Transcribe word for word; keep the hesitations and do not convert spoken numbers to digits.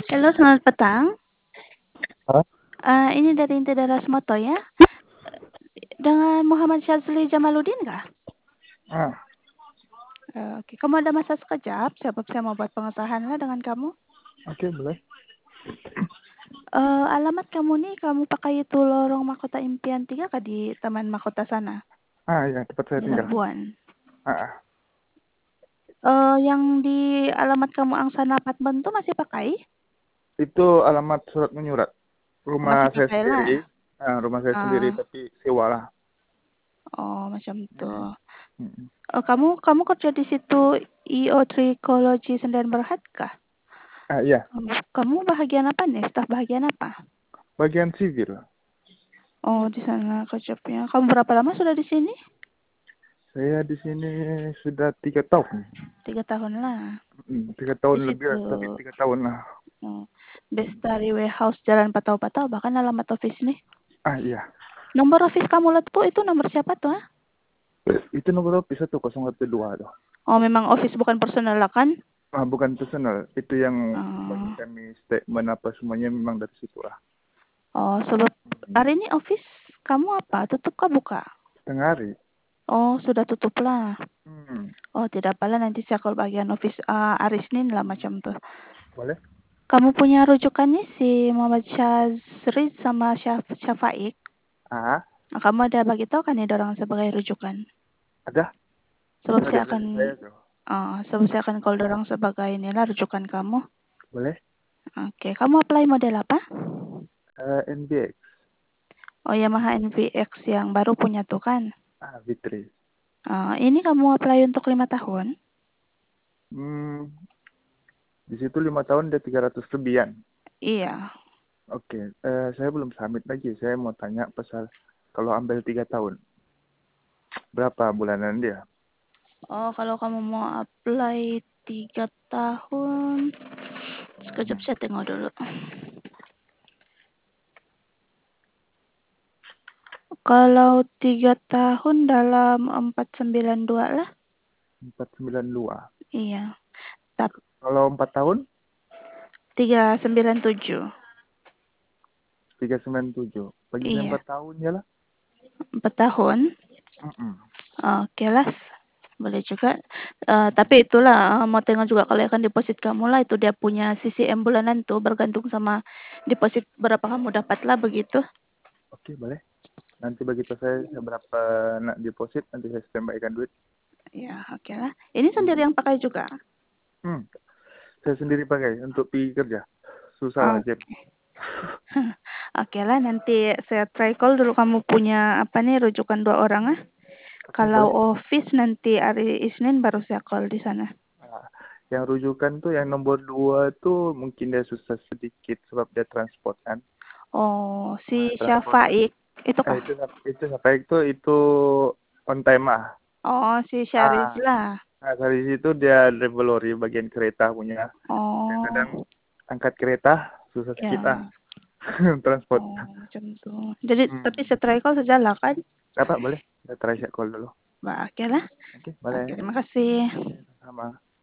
Halo, selamat petang. Hah? Uh, ini dari Inti Daras Moto ya. Dengan Muhammad Syazli Jamaluddin kah? Ah, Uh, Oke, kamu ada masa sekejap? Sebab saya mau buat pengesahan lah dengan kamu. oke boleh. Uh, alamat kamu nih, kamu pakai itu lorong Mahkota Impian tiga kah di Taman Mahkota sana? Ah ya, tempat saya Di tinggal. Labuan. Ah, ah. Uh, yang di alamat kamu Angsana Apartment tuh masih pakai? Itu alamat surat menyurat. Masih Rumah saya pakai lah. sendiri. Ah, rumah saya sendiri Uh, tapi sewa lah. oh, macam Hmm. tuh. Hmm. Uh, kamu kamu kerja di situ I O Trikologi Sendirian Berhad kah? Ah iya, Kamu, kamu bahagian apa nih? Staf bahagian apa? bagian sivil. Oh, di sana kerjanya. Kamu berapa lama sudah di sini? Saya di sini sudah tiga tahun. Tiga tahun lah. Hmm, tiga Di tahun lebih situ. lah, tapi tiga tahun lah. Oh, Bestari Warehouse Jalan Patau-Patau, bahkan alamat office nih. Ah iya, Nomor office kamu lihat tuh itu nomor siapa tuh? Ah? itu nomor office satu nol satu dua tuh. Oh, memang office bukan personal lah kan? Ah bukan personal, itu yang bagi Oh, kami statement apa semuanya memang dari situ lah. oh sebab Hmm. hari ini office kamu apa? Tutup kah buka? Setengah hari. Oh, sudah tutup lah. Hmm. Oh, tidak apalah nanti saya call bagian office uh, Arisnin lah macam tuh. Boleh? Kamu punya rujukannya si Muhammad Syazri sama Syaf Syafaik. Ah, Nah, kamu ada bagi tahu kan ini orang sebagai rujukan. ada. Sebab Ada saya akan dari saya tuh. uh, sebab saya akan call orang sebagai inilah rujukan kamu. Boleh? Oke, kamu apply model apa? Eh, N B X. Oh, Yamaha N V X yang baru punya tuh kan. Ah, Fitri. Uh, ini kamu apply untuk lima tahun. Hmm, di situ lima tahun udah tiga ratus lebihan. Iya. Oke, eh, saya belum submit lagi. Saya mau tanya pasal kalau ambil tiga tahun, berapa bulanan dia? Oh, kalau kamu mau apply tiga tahun, sekejap Hmm. saya tengok dulu. Kalau tiga tahun dalam empat sembilan dua lah. empat sembilan dua. Iya. Tapi Kalau empat tahun, tiga sembilan tujuh. tiga sembilan tujuh. Bagi saya Iya. empat tahun ya lah. Empat tahun. Mm-mm. Oke lah. Boleh juga. Uh, tapi itulah uh, mau tengok juga kalau akan deposit kamu lah itu dia punya C C M bulanan tuh bergantung sama deposit berapa kamu dapat lah begitu. Oke, boleh. Nanti begitu saya berapa nak deposit, nanti saya standby-kan duit. Ya, oke lah. Ini Hmm. sendiri yang pakai juga. Hmm. Saya sendiri pakai untuk pergi kerja. Susah lah, Oke. Jen. Oke lah, nanti saya try call dulu kamu punya apa nih rujukan dua orang ah. Oke, Kalau boleh. office nanti hari Isnin baru saya call di sana. Nah, yang rujukan tuh yang nomor dua tuh mungkin dia susah sedikit sebab dia transport kan. Oh, Nah, si transport Syafaik itu eh, kah? itu itu sampai itu itu on time ah. Oh, si Syaris Ah, lah. nah, dari situ dia revelori bagian kereta punya. Kadang-kadang Oh, angkat kereta susah sedikit ah. ya. Transport. Oh, macam tu. Jadi tapi Hmm. saya try call sajalah kan? Apa boleh? Kita try chat call dulu. Bah, oke lah. Oke, Oke, boleh. terima kasih. Sama.